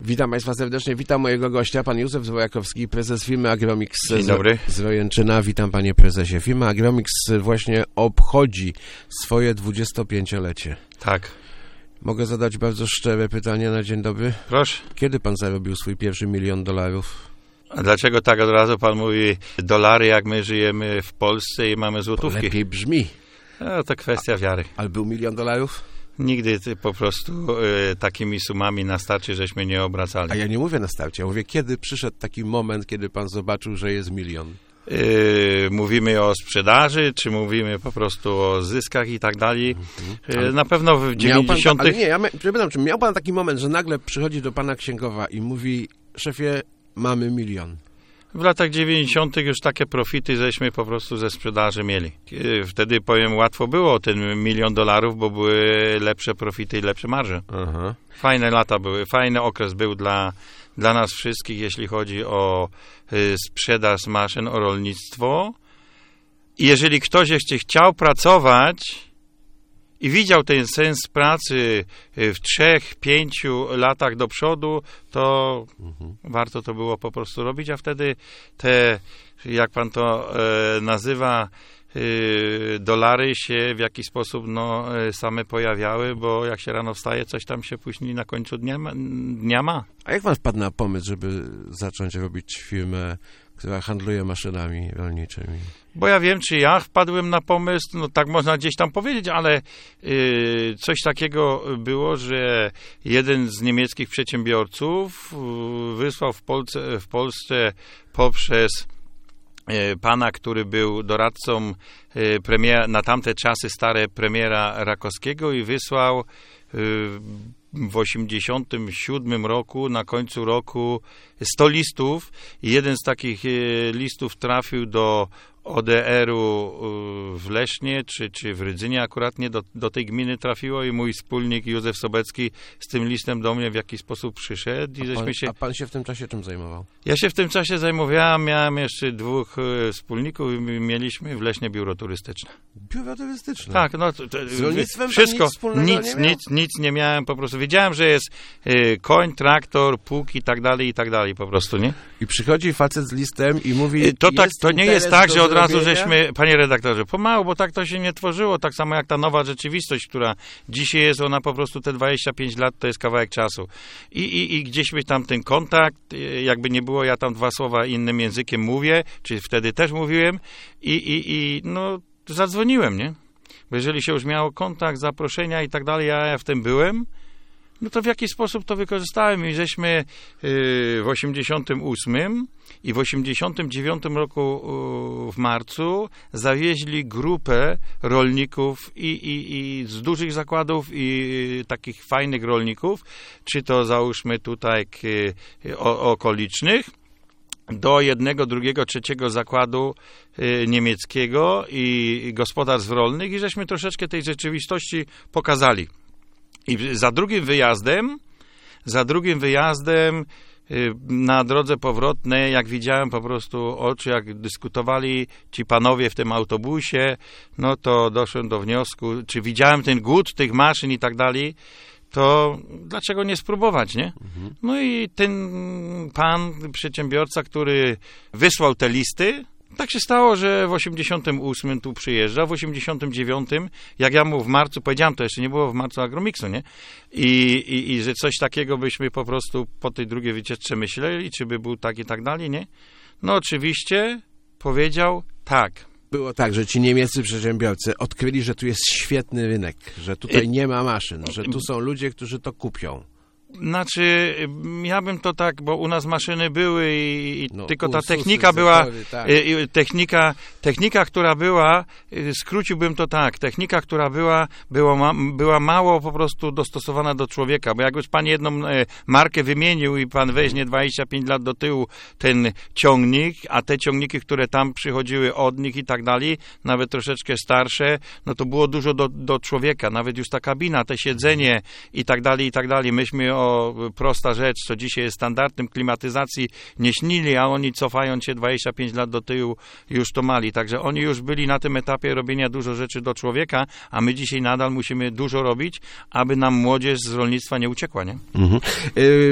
Witam Państwa serdecznie, witam mojego gościa, pan Józef Zwojakowski, prezes firmy Agromix z Rojęczyna. Witam panie prezesie. Firma Agromix właśnie obchodzi swoje 25-lecie. Tak. Mogę zadać bardzo szczere pytanie na dzień dobry? Proszę. Kiedy pan zarobił swój pierwszy $1 milion? A dlaczego tak od razu pan mówi dolary, jak my żyjemy w Polsce i mamy złotówki? To lepiej brzmi. No, to kwestia wiary. Ale był $1 milion? Nigdy po prostu takimi sumami na starcie żeśmy nie obracali. A ja nie mówię na starcie, ja mówię, kiedy przyszedł taki moment, kiedy pan zobaczył, że jest $1 milion? Mówimy o sprzedaży, czy mówimy po prostu o zyskach i tak dalej. Na pewno w 90. Ale nie, ja przepraszam, czy miał pan taki moment, że nagle przychodzi do pana księgowa i mówi, szefie, mamy $1 milion? W latach 90. już takie profity żeśmy po prostu ze sprzedaży mieli. Wtedy, powiem, łatwo było ten $1 milion, bo były lepsze profity i lepsze marże. Aha. Fajne lata były, fajny okres był dla nas wszystkich, jeśli chodzi o sprzedaż maszyn, o rolnictwo. I jeżeli ktoś jeszcze chciał pracować i widział ten sens pracy w 3-5 latach do przodu, to warto to było po prostu robić, a wtedy te, jak pan to nazywa, dolary się w jakiś sposób same pojawiały, bo jak się rano wstaje, coś tam się później na końcu dnia ma. A jak pan wpadł na pomysł, żeby zacząć robić firmę, która handluje maszynami rolniczymi? Bo ja wiem, czy ja wpadłem na pomysł, tak można gdzieś tam powiedzieć, ale coś takiego było, że jeden z niemieckich przedsiębiorców wysłał w Polsce poprzez pana, który był doradcą na tamte czasy stare premiera Rakowskiego i wysłał w 87 roku, na końcu roku 100 listów i jeden z takich listów trafił do ODR-u w Lesznie, czy w Rydzynie akurat nie do tej gminy trafiło i mój wspólnik Józef Sobecki z tym listem do mnie w jakiś sposób przyszedł. A pan się w tym czasie czym zajmował? Ja się w tym czasie zajmowałem, miałem jeszcze 2 wspólników i mieliśmy w Leśnie biuro turystyczne. Biuro turystyczne? Tak, z rolnictwem wszystko, nic nie miałem, po prostu wiedziałem, że jest koń, traktor, pług i tak dalej po prostu, nie? I przychodzi facet z listem i mówi... To nie jest tak, że od razu żeśmy, panie redaktorze, pomału, bo tak to się nie tworzyło, tak samo jak ta nowa rzeczywistość, która dzisiaj jest, ona po prostu te 25 lat to jest kawałek czasu. I gdzieś by tam ten kontakt, jakby nie było, ja tam 2 słowa innym językiem mówię, czy wtedy też mówiłem i zadzwoniłem, nie? Bo jeżeli się już miało kontakt, zaproszenia i tak dalej, ja w tym byłem, no to w jakiś sposób to wykorzystałem i żeśmy w 88 i w 89 roku w marcu zawieźli grupę rolników i z dużych zakładów i takich fajnych rolników, czy to załóżmy tutaj okolicznych, do 1, 2, 3 zakładu niemieckiego i gospodarstw rolnych i żeśmy troszeczkę tej rzeczywistości pokazali. I za drugim wyjazdem na drodze powrotnej, jak widziałem po prostu oczy, jak dyskutowali ci panowie w tym autobusie, no to doszłem do wniosku, czy widziałem ten głód tych maszyn i tak dalej, to dlaczego nie spróbować, nie? No i ten pan, przedsiębiorca, który wysłał te listy, tak się stało, że w 88 tu przyjeżdża, w 89, jak ja mu w marcu powiedziałem, to jeszcze nie było w marcu Agromixu, nie? I że coś takiego byśmy po prostu po tej drugiej wycieczce myśleli, czy by był tak i tak dalej, nie? No oczywiście powiedział tak. Było tak, że ci niemieccy przedsiębiorcy odkryli, że tu jest świetny rynek, że tutaj nie ma maszyn, że tu są ludzie, którzy to kupią. Znaczy, ja bym to tak, bo u nas maszyny były i tylko ta technika była, tak. Technika, która była, skróciłbym to tak, technika, która była mało po prostu dostosowana do człowieka, bo jak już pan jedną markę wymienił i pan weźmie 25 lat do tyłu ten ciągnik, a te ciągniki, które tam przychodziły od nich i tak dalej, nawet troszeczkę starsze, no to było dużo do człowieka, nawet już ta kabina, te siedzenie i tak dalej, myśmy prosta rzecz, co dzisiaj jest standardem klimatyzacji, nie śnili, a oni cofając się 25 lat do tyłu już to mali. Także oni już byli na tym etapie robienia dużo rzeczy do człowieka, a my dzisiaj nadal musimy dużo robić, aby nam młodzież z rolnictwa nie uciekła, nie?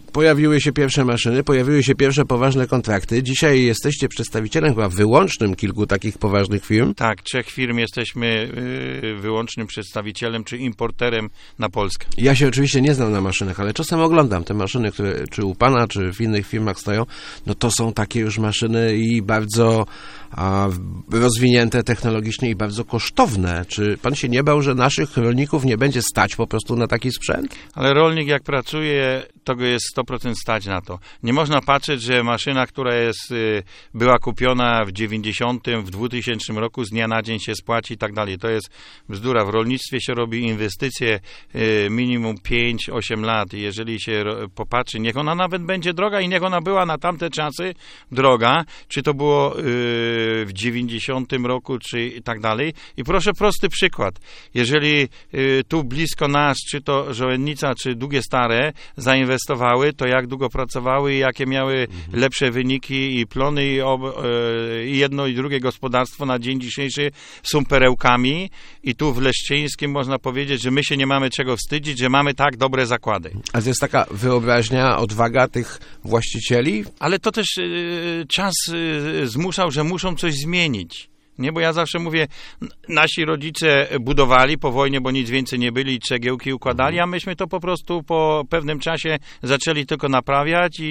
Pojawiły się pierwsze maszyny, pojawiły się pierwsze poważne kontrakty. Dzisiaj jesteście przedstawicielem chyba wyłącznym kilku takich poważnych firm. Tak, 3 firm jesteśmy wyłącznym przedstawicielem czy importerem na Polskę. Ja się oczywiście nie znam na maszynach, ale czasem oglądam te maszyny, które czy u pana, czy w innych firmach stoją. No to są takie już maszyny i bardzo rozwinięte technologicznie i bardzo kosztowne. Czy pan się nie bał, że naszych rolników nie będzie stać po prostu na taki sprzęt? Ale rolnik jak pracuje, to go jest 100% stać na to. Nie można patrzeć, że maszyna, która była kupiona w 90, w 2000 roku z dnia na dzień się spłaci i tak dalej. To jest bzdura. W rolnictwie się robi inwestycje minimum 5-8 lat. I jeżeli się popatrzy, niech ona nawet będzie droga i niech ona była na tamte czasy droga, czy to było w 90 roku, czy i tak dalej. I proszę, prosty przykład. Jeżeli tu blisko nas, czy to Żołędnica, czy Długie Stare zainwestowały, to jak długo pracowały i jakie miały lepsze wyniki i plony i jedno i drugie gospodarstwo na dzień dzisiejszy są perełkami i tu w Leszczyńskim można powiedzieć, że my się nie mamy czego wstydzić, że mamy tak dobre zakłady. A to jest taka wyobraźnia, odwaga tych właścicieli? Ale to też czas zmuszał, że muszą coś zmienić. Nie, bo ja zawsze mówię, nasi rodzice budowali po wojnie, bo nic więcej nie byli, cegiełki układali, a myśmy to po prostu po pewnym czasie zaczęli tylko naprawiać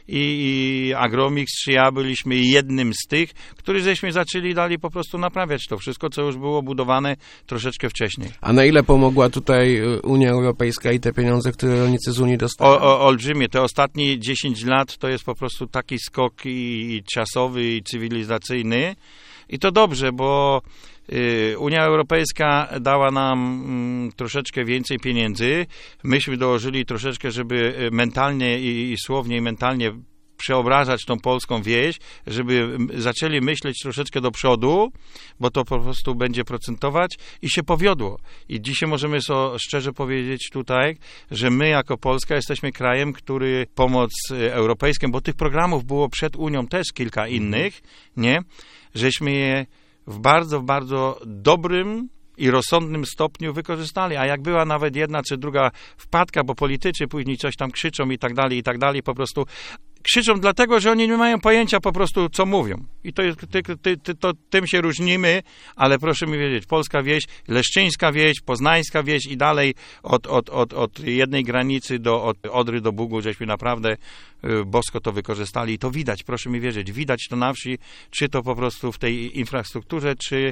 i Agromix, czy ja byliśmy jednym z tych, którzy żeśmy zaczęli dalej po prostu naprawiać to wszystko, co już było budowane troszeczkę wcześniej. A na ile pomogła tutaj Unia Europejska i te pieniądze, które rolnicy z Unii dostają? Olbrzymie. Te ostatnie 10 lat to jest po prostu taki skok i czasowy, i cywilizacyjny. I to dobrze, bo Unia Europejska dała nam troszeczkę więcej pieniędzy. Myśmy dołożyli troszeczkę, żeby mentalnie i słownie i mentalnie przeobrażać tą polską wieś, żeby zaczęli myśleć troszeczkę do przodu, bo to po prostu będzie procentować i się powiodło. I dzisiaj możemy szczerze powiedzieć tutaj, że my jako Polska jesteśmy krajem, który pomoc europejską, bo tych programów było przed Unią też kilka innych, nie? Żeśmy je w bardzo dobrym i rozsądnym stopniu wykorzystali, a jak była nawet jedna czy druga wpadka, bo politycy później coś tam krzyczą i tak dalej, po prostu krzyczą dlatego, że oni nie mają pojęcia po prostu, co mówią. I to jest, tym się różnimy, ale proszę mi wiedzieć, polska wieś, leszczyńska wieś, poznańska wieś i dalej od jednej granicy od Odry do Bugu, żeśmy naprawdę bosko to wykorzystali i to widać, proszę mi wierzyć, widać to na wsi, czy to po prostu w tej infrastrukturze, czy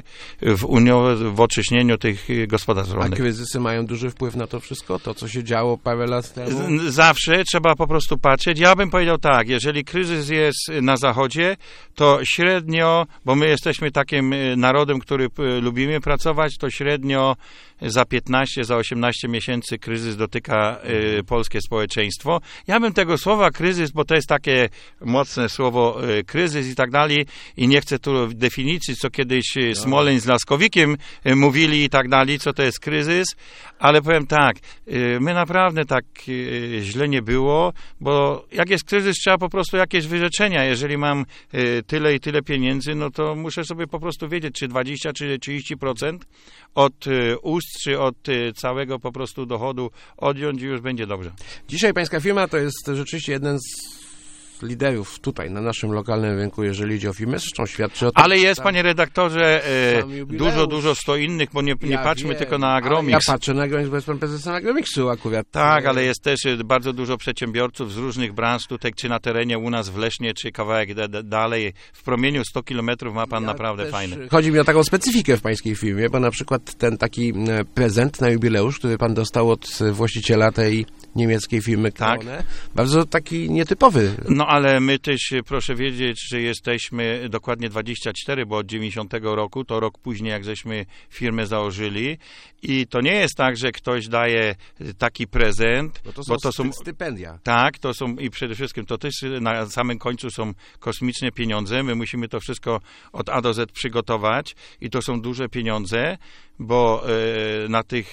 w oczyszczeniu tych gospodarstw rolnych. A kryzysy mają duży wpływ na to wszystko? To, co się działo parę lat temu? Zawsze trzeba po prostu patrzeć. Ja bym powiedział tak, jeżeli kryzys jest na zachodzie, to średnio, bo my jesteśmy takim narodem, który lubimy pracować, to średnio za 15, za 18 miesięcy kryzys dotyka polskie społeczeństwo. Ja bym tego słowa kryzys, bo to jest takie mocne słowo kryzys i tak dalej i nie chcę tu definicji, co kiedyś Smoleń z Laskowikiem mówili i tak dalej, co to jest kryzys, ale powiem tak, my naprawdę tak źle nie było, bo jak jest kryzys, trzeba po prostu jakieś wyrzeczenia. Jeżeli mam tyle i tyle pieniędzy, no to muszę sobie po prostu wiedzieć, czy 20, czy 30% od ust, czy od całego po prostu dochodu odjąć i już będzie dobrze. Dzisiaj pańska firma to jest rzeczywiście jeden z liderów tutaj na naszym lokalnym rynku, jeżeli idzie o firmę, zresztą świadczy o tym. Ale jest, panie redaktorze, dużo sto innych, bo nie patrzmy tylko na Agromix. Ja patrzę na Agromix, bo jestem prezesem Agromixu akurat. Tak, ale jest też bardzo dużo przedsiębiorców z różnych branż tutaj, czy na terenie u nas w Lesznie, czy kawałek dalej. W promieniu 100 kilometrów ma pan naprawdę fajny. Chodzi mi o taką specyfikę w pańskiej firmie, bo na przykład ten taki prezent na jubileusz, który pan dostał od właściciela tej niemieckiej firmy Krone, tak, bardzo taki nietypowy. No ale my też, proszę wiedzieć, że jesteśmy dokładnie 24, bo od 90 roku, to rok później, jak żeśmy firmę założyli i to nie jest tak, że ktoś daje taki prezent, bo to są stypendia. Tak, to są i przede wszystkim to też na samym końcu są kosmiczne pieniądze, my musimy to wszystko od A do Z przygotować i to są duże pieniądze, bo na tych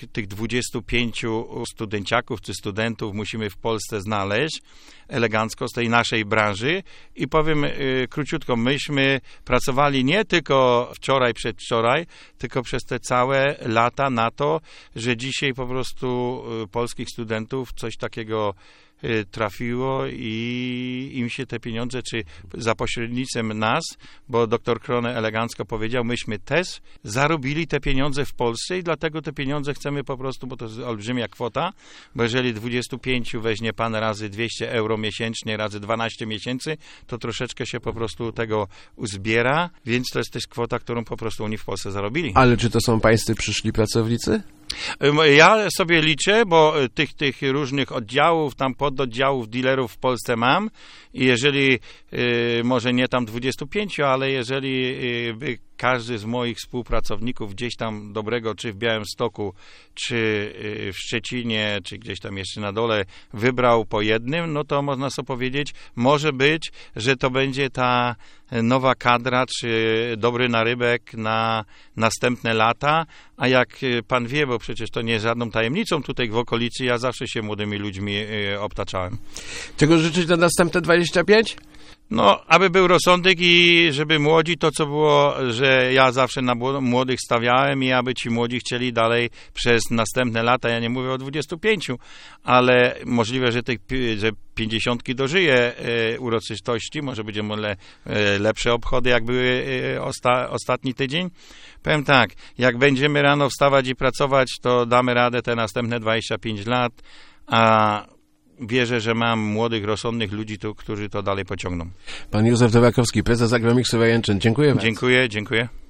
25 studenciaków czy studentów musimy w Polsce znaleźć elegancko z tej naszej branży i powiem króciutko, myśmy pracowali nie tylko wczoraj, przedwczoraj, tylko przez te całe lata na to, że dzisiaj po prostu polskich studentów coś takiego trafiło i im się te pieniądze, czy za pośrednictwem nas, bo dr Krone elegancko powiedział, myśmy też zarobili te pieniądze w Polsce i dlatego te pieniądze chcemy po prostu, bo to jest olbrzymia kwota, bo jeżeli 25 weźmie pan razy 200 euro miesięcznie, razy 12 miesięcy, to troszeczkę się po prostu tego uzbiera, więc to jest też kwota, którą po prostu oni w Polsce zarobili. Ale czy to są pańscy przyszli pracownicy? Ja sobie liczę, bo tych różnych oddziałów, tam pododdziałów, dealerów w Polsce mam i jeżeli, może nie tam 25, ale jeżeli by każdy z moich współpracowników gdzieś tam dobrego, czy w Białymstoku, czy w Szczecinie, czy gdzieś tam jeszcze na dole wybrał po jednym, no to można sobie powiedzieć, może być, że to będzie ta nowa kadra, czy dobry narybek na następne lata, a jak pan wie, bo przecież to nie jest żadną tajemnicą tutaj w okolicy, ja zawsze się młodymi ludźmi obtaczałem. Czego życzyć na następne 25? No, aby był rozsądek i żeby młodzi, to co było, że ja zawsze na młodych stawiałem i aby ci młodzi chcieli dalej przez następne lata, ja nie mówię o 25, ale możliwe, że 50 dożyje uroczystości, może będziemy lepsze obchody, jak były ostatni tydzień. Powiem tak, jak będziemy rano wstawać i pracować, to damy radę te następne 25 lat, a wierzę, że mam młodych, rozsądnych ludzi, którzy to dalej pociągną. Pan Józef Nowakowski, prezes Agromiksu Wajęczyn. Dziękuję bardzo. Dziękuję.